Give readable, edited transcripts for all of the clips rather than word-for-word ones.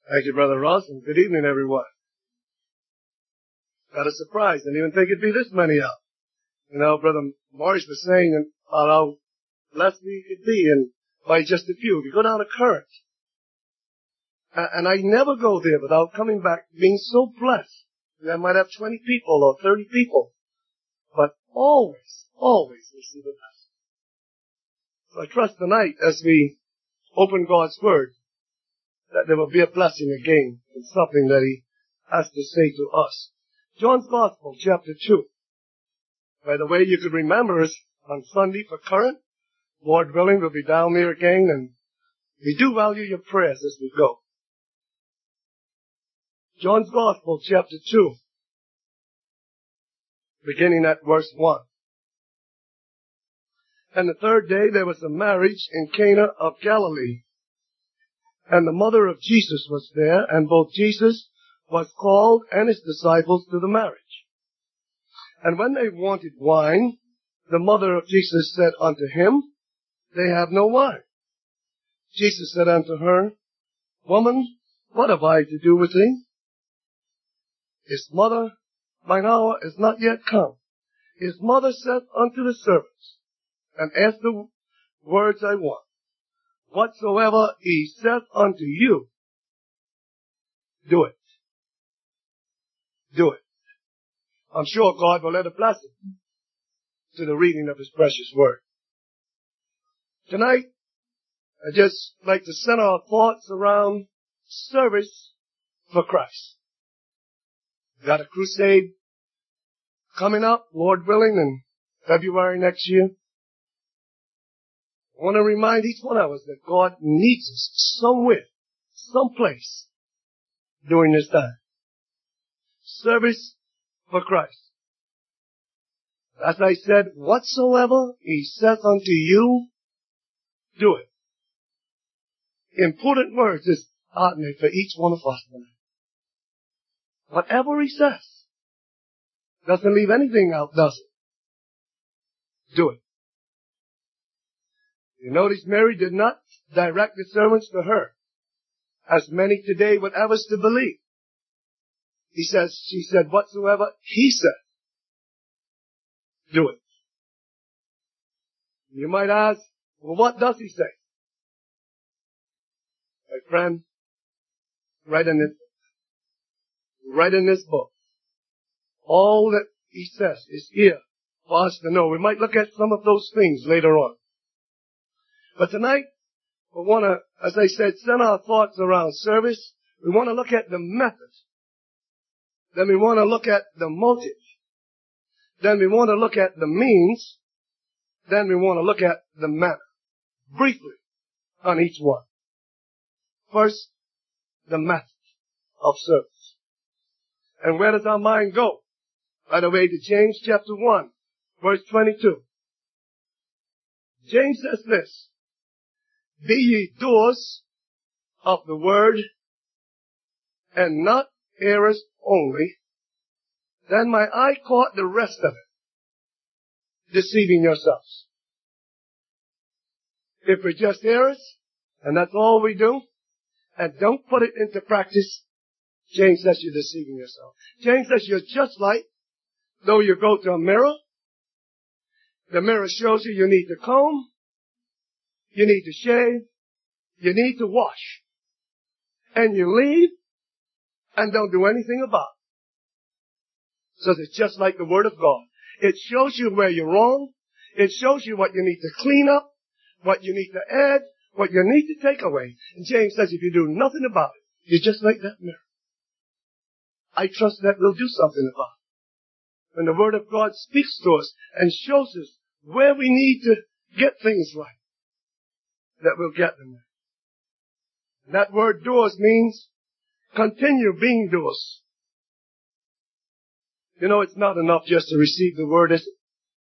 Thank you, Brother Ross, and good evening, everyone. Got a surprise. Didn't even think it'd be this many out. You know, Brother Morris was saying about how blessed we could be and by just a few. We go down a current. And I never go there without coming back being so blessed. I might have 20 people or 30 people. But always receive a blessing. So I trust tonight as we open God's Word that there will be a blessing again in something that He has to say to us. John's Gospel, chapter 2. By the way, you could remember us on Sunday for current. Lord willing, we'll be down there again, and we do value your prayers as we go. John's Gospel, chapter 2, beginning at verse 1. And the third day there was a marriage in Cana of Galilee. And the mother of Jesus was there, and both Jesus was called and his disciples to the marriage. And when they wanted wine, the mother of Jesus said unto him, They have no wine. Jesus said unto her, Woman, what have I to do with thee? His mother, mine hour is not yet come. His mother said unto the servants, and ask the words I want. Whatsoever he saith unto you, do it. Do it. I'm sure God will let a blessing to the reading of his precious word. Tonight, I just like to center our thoughts around service for Christ. We've got a crusade coming up, Lord willing, in February next year. I want to remind each one of us that God needs us somewhere, someplace during this time. Service for Christ. As I said, whatsoever he saith unto you, do it. Important words is partner for each one of us tonight. Whatever he says. Doesn't leave anything out, does it? Do it. You notice Mary did not direct the sermons to her, as many today would have us to believe. She said, whatsoever he said, do it. You might ask, well, what does he say? My friend, right in this book, all that he says is here for us to know. We might look at some of those things later on. But tonight, we want to, as I said, center our thoughts around service. We want to look at the method. Then we want to look at the motive. Then we want to look at the means. Then we want to look at the manner. Briefly on each one. First, the method of service. And where does our mind go? By the way, to James chapter 1, verse 22. James says this, Be ye doers of the word, and not hearers only. Then my eye caught the rest of it, deceiving yourselves. If we're just hearers, and that's all we do, and don't put it into practice, James says you're deceiving yourself. James says you're just like though you go to a mirror. The mirror shows you you need to comb, you need to shave, you need to wash. And you leave and don't do anything about it. So it's just like the Word of God. It shows you where you're wrong. It shows you what you need to clean up, what you need to add, what you need to take away. And James says if you do nothing about it, you're just like that mirror. I trust that we'll do something about it. When the Word of God speaks to us and shows us where we need to get things right, that we'll get them there. And that word doers means continue being doers. You know, it's not enough just to receive the word, is it?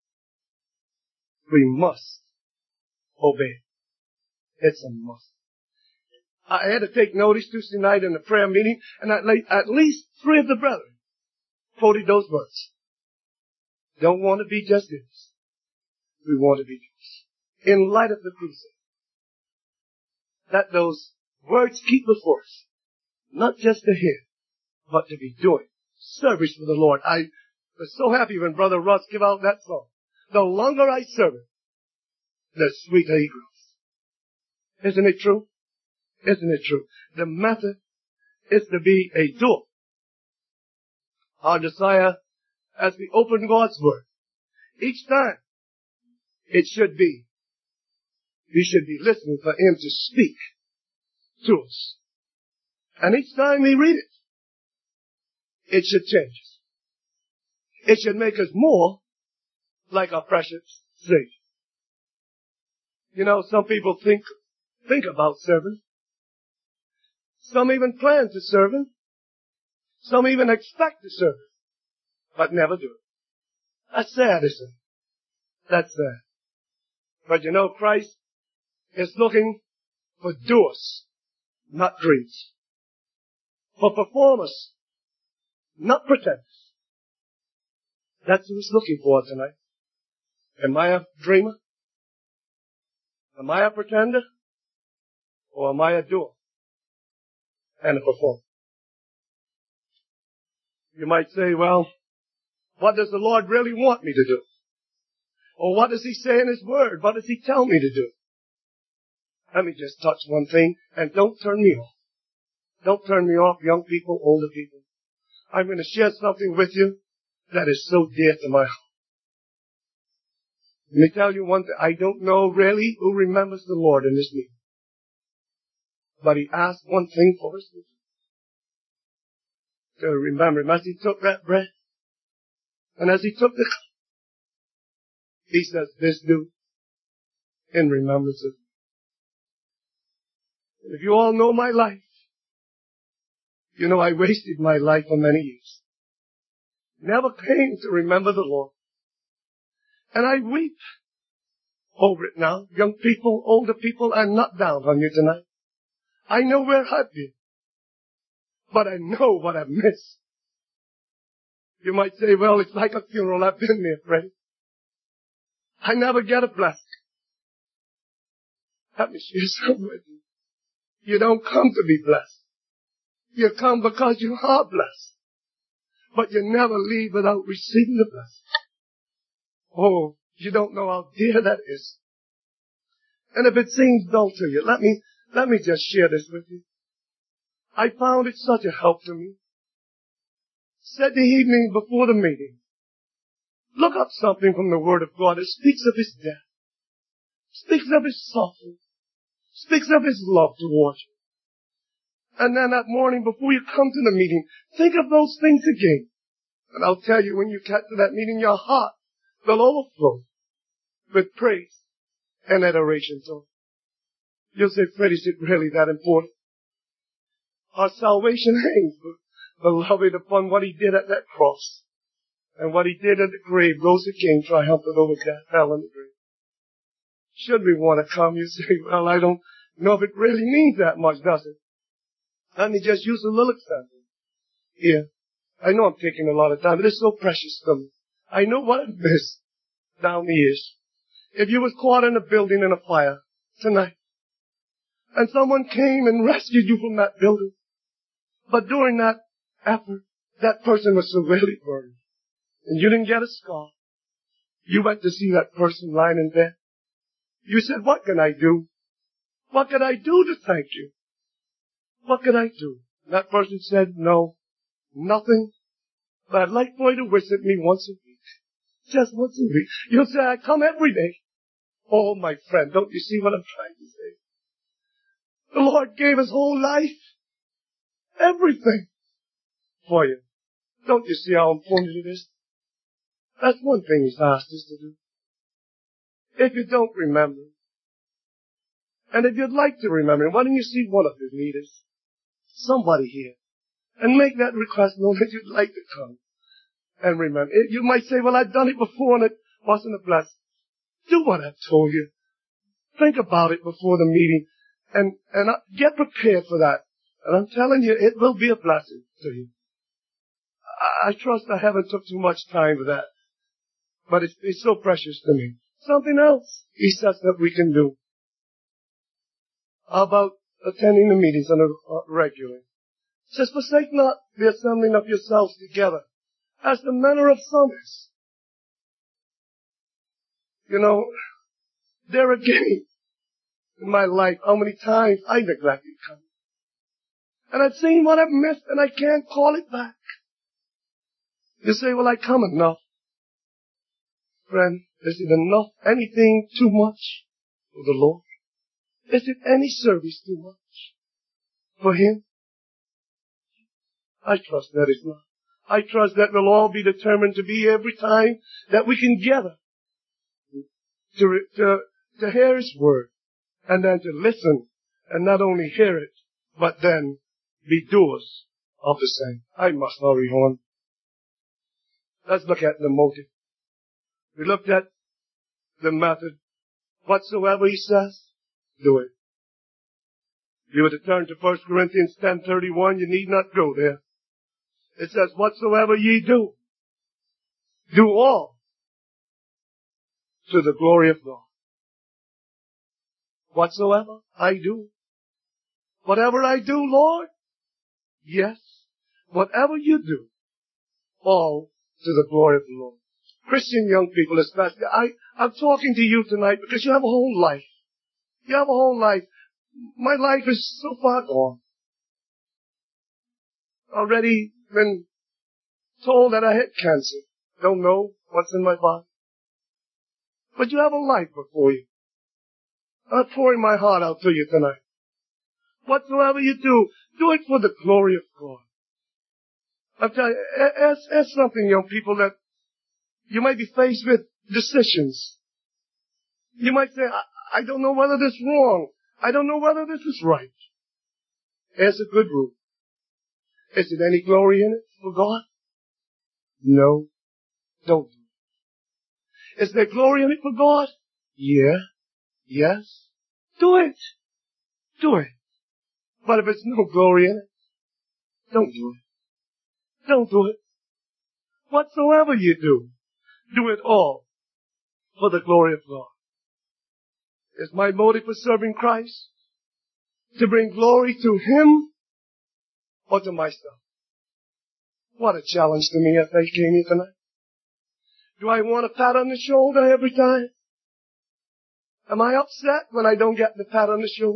We must obey. It's a must. I had to take notice Tuesday night in the prayer meeting, and at least 3 of the brethren quoted those words. Don't want to be just this. We want to be doers. In light of the crusade. Let those words keep before us. Not just to hear, but to be doing service for the Lord. I was so happy when Brother Russ gave out that song. The longer I serve it, the sweeter he grows. Isn't it true? Isn't it true? The method is to be a doer. Our desire as we open God's Word, each time it should be, we should be listening for Him to speak to us. And each time we read it, it should change us. It should make us more like our precious Savior. You know, some people think about serving. Some even plan to serve Him. Some even expect to serve Him, but never do it. That's sad, isn't it? That's sad. But you know, Christ is looking for doers, not dreams. For performers, not pretenders. That's what He's looking for tonight. Am I a dreamer? Am I a pretender? Or am I a doer and a performer? You might say, well, what does the Lord really want me to do? Or what does He say in His Word? What does He tell me to do? Let me just touch one thing, and don't turn me off. Don't turn me off, young people, older people. I'm going to share something with you that is so dear to my heart. Let me tell you one thing. I don't know really who remembers the Lord in this meeting. But He asked one thing for us to remember Him. As He took that bread, and as He took the cup, He says, this do in remembrance of me. If you all know my life, you know I wasted my life for many years. Never came to remember the Lord. And I weep over it now. Young people, older people, I'm not down on you tonight. I know where I've been. But I know what I've missed. You might say, well, it's like a funeral. I've been there, Freddie. I never get a blessing. Let me share something with you. You don't come to be blessed. You come because you are blessed. But you never leave without receiving the blessing. Oh, you don't know how dear that is. And if it seems dull to you, let me just share this with you. I found it such a help to me. Said the evening before the meeting, look up something from the Word of God that speaks of His death, speaks of His suffering, speaks of His love towards you. And then that morning before you come to the meeting, think of those things again. And I'll tell you, when you get to that meeting, your heart will overflow with praise and adoration to Him. You'll say, Freddie, is it really that important? Our salvation hangs, beloved, upon what He did at that cross. And what He did at the grave, rose again, triumphant over death, hell, and the grave. Should we want to come, you say, well, I don't know if it really means that much, does it? Let me just use a little example here. I know I'm taking a lot of time, but it's so precious to me. I know what I've missed down the years. If you was caught in a building in a fire tonight, and someone came and rescued you from that building, but during that effort, that person was severely burned, and you didn't get a scar. You went to see that person lying in bed. You said, what can I do? What can I do to thank you? What can I do? That person said, no, nothing, but I'd like for you to visit me once a week. Just once a week. You'll say, I come every day. Oh, my friend, don't you see what I'm trying to say? The Lord gave His whole life, everything for you. Don't you see how important it is? That's one thing He's asked us to do. If you don't remember, and if you'd like to remember, why don't you see one of His leaders? Somebody here. And make that request known that you'd like to come and remember. You might say, well, I've done it before and it wasn't a blessing. Do what I've told you. Think about it before the meeting and get prepared for that. And I'm telling you, it will be a blessing to you. I trust I haven't took too much time for that. But it's so precious to me. Something else He says that we can do. How about attending the meetings regularly? says, forsake not the assembling of yourselves together, as the manner of some is. You know, there again, in my life, how many times I neglected coming. And I've seen what I've missed, and I can't call it back. You say, well, I come enough. Friend, is it enough? Anything too much for the Lord? Is it any service too much for Him? I trust that it's not. I trust that we'll all be determined to be every time that we can gather to hear His word, and then to listen and not only hear it, but then be doers of the same. I must hurry on. Let's look at the motive. We looked at the method. Whatsoever He says, do it. If you were to turn to 1 Corinthians 10:31, you need not go there. It says, whatsoever ye do, do all to the glory of God. Whatsoever I do. Whatever I do, Lord, yes. Whatever you do, all to the glory of the Lord. Christian young people especially, I'm talking to you tonight because you have a whole life. You have a whole life. My life is so far gone. Already been told that I had cancer. Don't know what's in my body. But you have a life before you. I'm pouring my heart out to you tonight. Whatsoever you do it for the glory of God. I'm telling you, ask something, young people, that you might be faced with decisions. You might say, I don't know whether this is wrong. I don't know whether this is right. Here's a good rule. Is it any glory in it for God? No. Don't do it. Is there glory in it for God? Yeah. Yes. Do it. Do it. But if it's no glory in it, don't do it. Don't do it. Whatsoever you do it all for the glory of God. Is my motive for serving Christ to bring glory to Him or to myself? What a challenge to me as I came here tonight. Do I want a pat on the shoulder every time? Am I upset when I don't get the pat on the shoulder?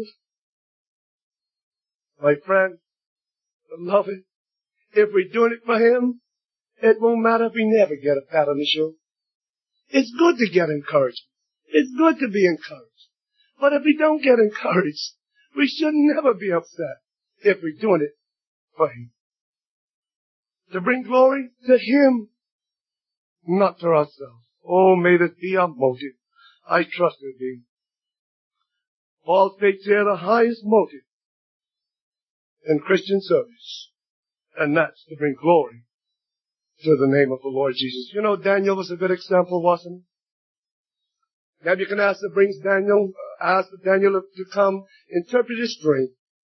My friend, beloved, if we're doing it for Him, it won't matter if we never get a pat on the shoulder. It's good to get encouragement. It's good to be encouraged. But if we don't get encouraged, we should never be upset if we're doing it for Him. To bring glory to Him, not to ourselves. Oh, may this be our motive. I trust it be. Paul takes here the highest motive in Christian service, and that's to bring glory to the name of the Lord Jesus. You know, Daniel was a good example, wasn't he? Nebuchadnezzar asked Daniel to come interpret his dream.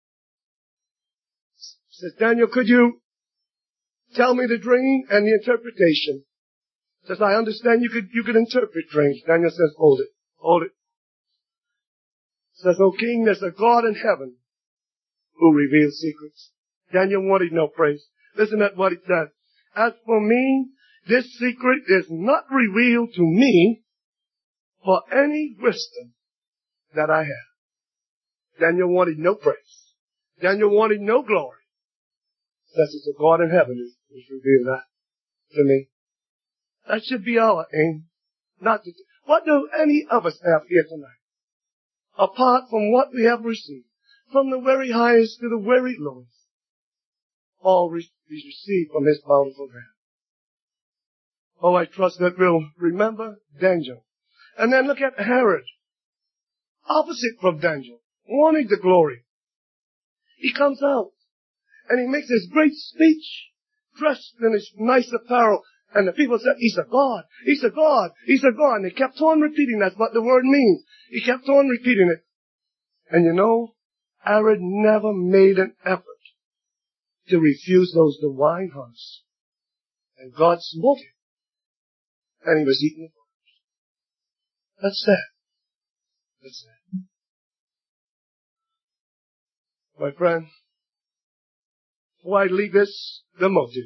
Says, Daniel, could you tell me the dream and the interpretation? Says, I understand you could interpret dreams. Daniel says, hold it. Says, O king, there's a God in heaven who reveals secrets. Daniel wanted no praise. Listen at what he says. As for me, this secret is not revealed to me for any wisdom that I have. Daniel wanted no praise. Daniel wanted no glory. Says it's a God in heaven who's revealed that to me. That should be our aim. What do any of us have here tonight? Apart from what we have received, from the very highest to the very lowest, all we receive from His bountiful hand. Oh, I trust that we'll remember Daniel. And then look at Herod. Opposite from Daniel, wanting the glory. He comes out and he makes this great speech, dressed in his nice apparel. And the people said, He's a God. He's a God. He's a God. And they kept on repeating that's what the word means. He kept on repeating it. And you know, Herod never made an effort to refuse those divine hearts. And God smote him. And he was eaten. That's sad. That's sad. My friend, before I leave this, the motive.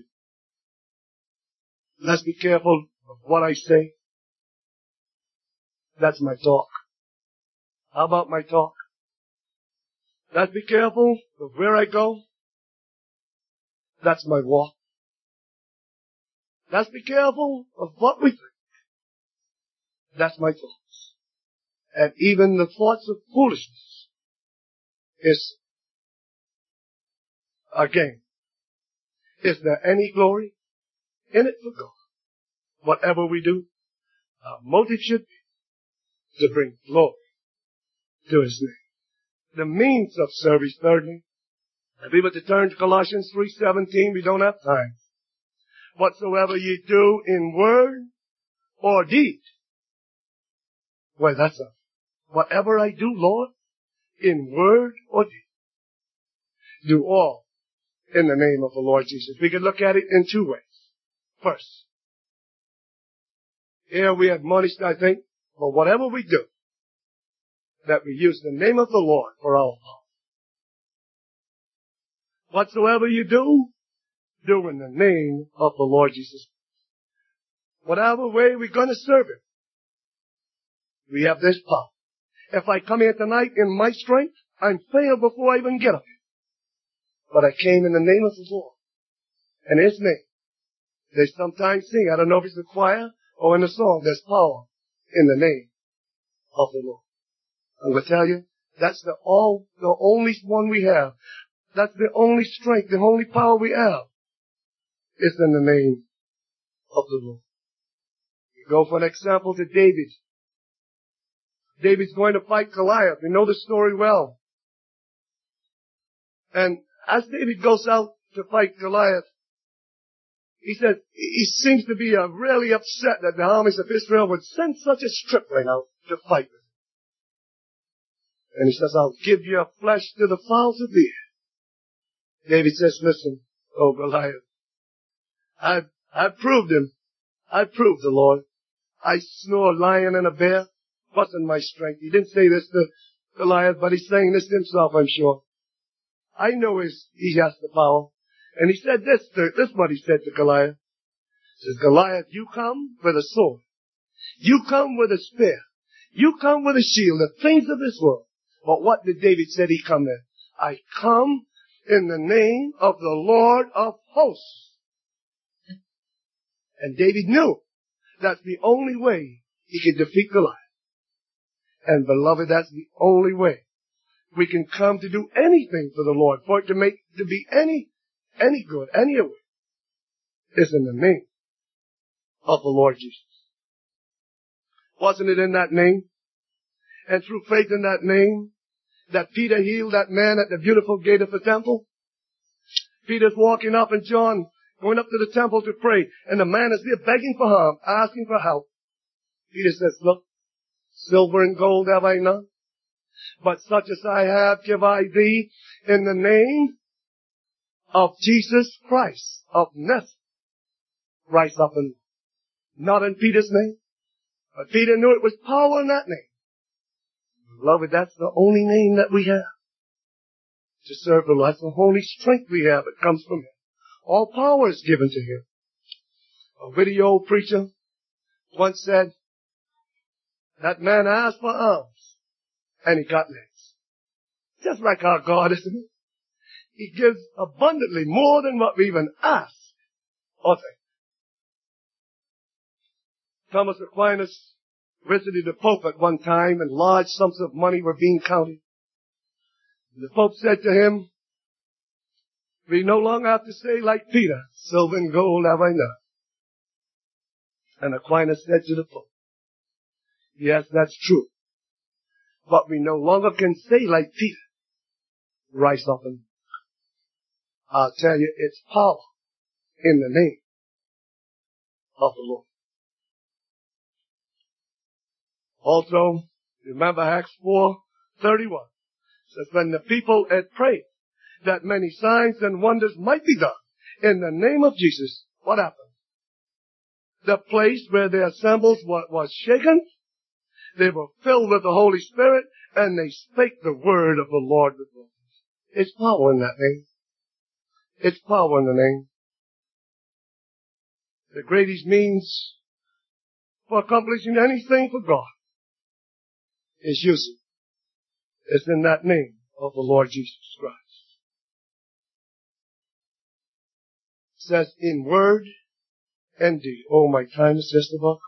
Let's be careful of what I say. That's my talk. How about my talk? Let's be careful of where I go. That's my walk. Let's be careful of what we think. That's my thoughts. And even the thoughts of foolishness is again. Is there any glory in it for God? Whatever we do, our motive should be to bring glory to His name. The means of service, thirdly. If we were to turn to Colossians 3:17, we don't have time. Whatsoever ye do in word or deed. Well, that's it. Whatever I do, Lord, in word or deed, do all in the name of the Lord Jesus. We can look at it in two ways. First, here we admonished, I think, for whatever we do, that we use the name of the Lord for our power. Whatsoever you do, do in the name of the Lord Jesus. Whatever way we're going to serve Him, we have this power. If I come here tonight in my strength, I'm failed before I even get up here. But I came in the name of the Lord. And His name. They sometimes sing, I don't know if it's the choir or in the song, there's power in the name of the Lord. I'm going to tell you, that's the only one we have. That's the only strength, the only power we have is in the name of the Lord. You go for an example to David. David's going to fight Goliath. We know the story well. And as David goes out to fight Goliath, he said, he seems to be really upset that the armies of Israel would send such a stripling out to fight with him. And he says, I'll give your flesh to the fowls of the air. David says, listen, oh Goliath, I've proved him. I've proved the Lord. I slew a lion and a bear. Wasn't my strength. He didn't say this to Goliath, but he's saying this to himself, I'm sure. I know he has the power. And he said this is what he said to Goliath. He says, Goliath, you come with a sword. You come with a spear. You come with a shield, the things of this world. But what did David say he come in? I come in the name of the Lord of hosts. And David knew that's the only way he could defeat Goliath. And beloved, that's the only way we can come to do anything for the Lord, for it to be any good, any way, is in the name of the Lord Jesus. Wasn't it in that name, and through faith in that name, that Peter healed that man at the beautiful gate of the temple? Peter's walking up, and John going up to the temple to pray, and the man is there begging for harm, asking for help. Peter says, look, silver and gold have I none, but such as I have give I thee in the name of Jesus Christ of Nazareth. Rise up, and not in Peter's name, but Peter knew it was power in that name. Beloved, that's the only name that we have to serve the Lord. That's the only strength we have. It comes from Him. All power is given to Him. A witty old preacher once said, that man asked for arms, and he got legs. Just like our God, isn't it? He gives abundantly more than what we even ask or think. Thomas Aquinas visited the Pope at one time, and large sums of money were being counted. And the Pope said to him, we no longer have to say like Peter, silver and gold have I none. And Aquinas said to the Pope, yes, that's true. But we no longer can say like Peter, rise up and I'll tell you, it's power in the name of the Lord. Also, remember Acts 4:31. Says, when the people had prayed that many signs and wonders might be done in the name of Jesus, what happened? The place where they assembled was shaken. They were filled with the Holy Spirit, and they spake the word of the Lord with boldness. It's power in that name. It's power in the name. The greatest means for accomplishing anything for God is using. It's in that name of the Lord Jesus Christ. It says in word and deed. Oh, my time is just about.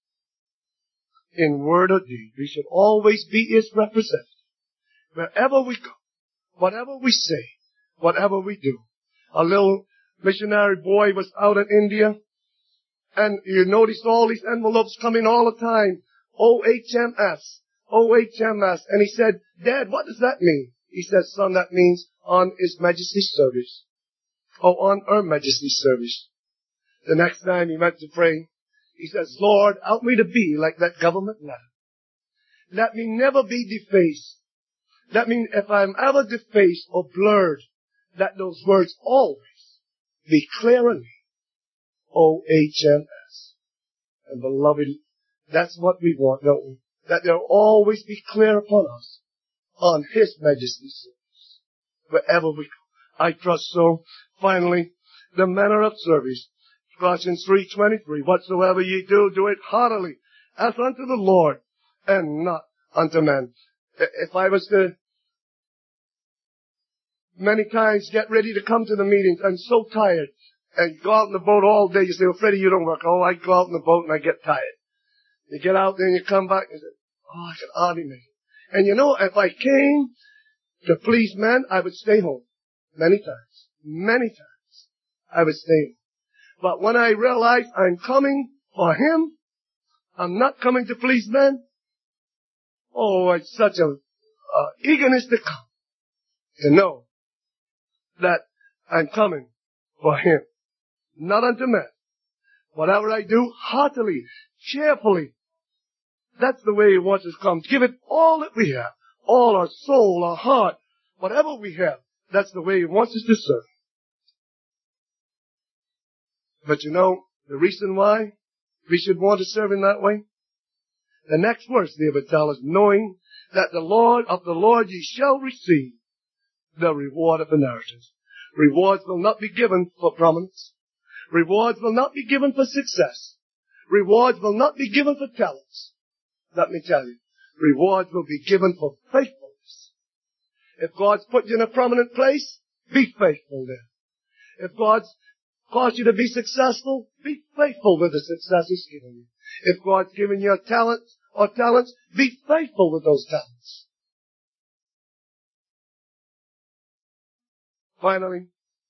In word or deed, we should always be His representative. Wherever we go, whatever we say, whatever we do. A little missionary boy was out in India, and you noticed all these envelopes coming all the time. OHMS, OHMS. And he said, Dad, what does that mean? He said, son, that means on His Majesty's service. Or on Her Majesty's service. The next time he went to pray, he says, Lord, help me to be like that government letter. Let me never be defaced. That means if I'm ever defaced or blurred, let those words always be clear in me. OHMS. And beloved, that's what we want, don't we? That they'll always be clear upon us on His Majesty's service. Wherever we go. I trust so. Finally, the manner of service. Colossians 3:23. Whatsoever ye do, do it heartily, as unto the Lord, and not unto men. If I was to many times get ready to come to the meetings, I'm so tired, and go out in the boat all day. You say, well, Freddie, you don't work. Oh, I go out in the boat and I get tired. You get out there and you come back and say, oh, I can hardly make it. And you know, if I came to please men, I would stay home. Many times, I would stay home. But when I realize I'm coming for Him, I'm not coming to please men, oh, it's such a eagerness to come, to know that I'm coming for Him, not unto men. Whatever I do, heartily, cheerfully. That's the way He wants us to come. Give it all that we have, all our soul, our heart, whatever we have. That's the way He wants us to serve. But you know, the reason why we should want to serve in that way? The next verse there would tell us, knowing that the Lord ye shall receive the reward of inheritance. Rewards will not be given for prominence. Rewards will not be given for success. Rewards will not be given for talents. Let me tell you, rewards will be given for faithfulness. If God's put you in a prominent place, be faithful there. If God's caused you to be successful, be faithful with the success He's given you. If God's given you a talent or talents, be faithful with those talents. Finally,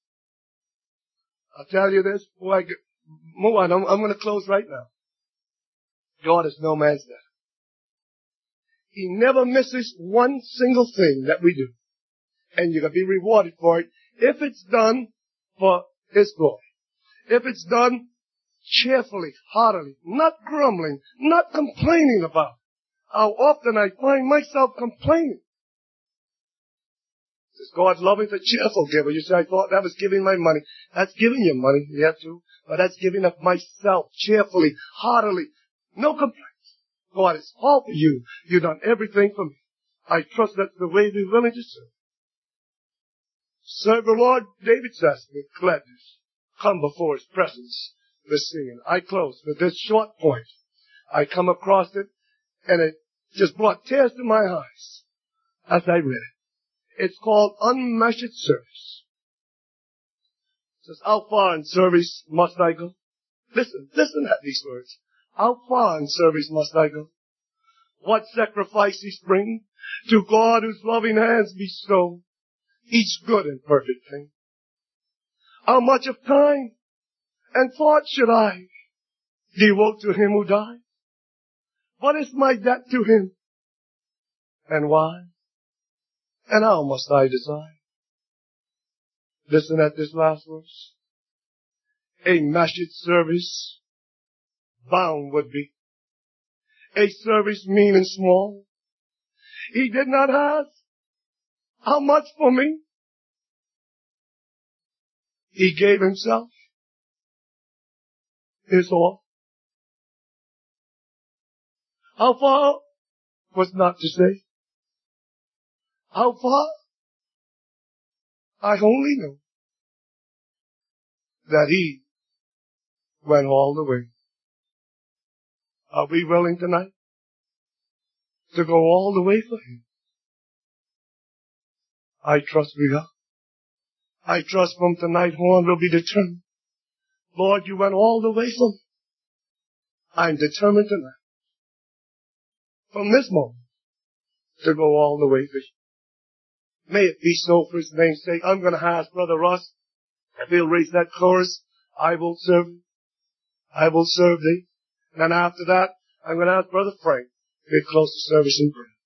I'll tell you this before I move on. I'm going to close right now. God is no man's debtor. He never misses one single thing that we do. And you're going to be rewarded for it if it's done for His glory. If it's done cheerfully, heartily, not grumbling, not complaining about it. How often I find myself complaining. Is God loving the cheerful giver? You say, I thought that was giving my money. That's giving you money, you have to. But that's giving of myself cheerfully, heartily. No complaints. God is all for you. You've done everything for me. I trust that's the way we're willing to serve. Serve the Lord, David says, with gladness. Come before His presence with singing. I close with this short point. I come across it, and it just brought tears to my eyes as I read it. It's called unmeasured service. It says, how far in service must I go? Listen at these words. How far in service must I go? What sacrifices bring to God whose loving hands bestow each good and perfect thing? How much of time and thought should I devote to Him who died? What is my debt to Him? And why? And how must I decide? Listen at this last verse. A measured service bound would be. A service mean and small. He did not ask, how much for me? He gave Himself, His all. How far was not to say. How far? I only know that he went all the way. Are we willing tonight to go all the way for him? I trust we are. I trust from tonight on we'll be determined. Lord, you went all the way for me. I'm determined tonight, from this moment, to go all the way for you. May it be so for his name's sake. I'm going to ask Brother Ross if he'll raise that chorus. I will serve you. I will serve thee. And then after that, I'm going to ask Brother Frank to close the service in prayer.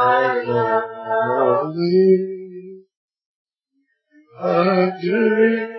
I love thee. I do.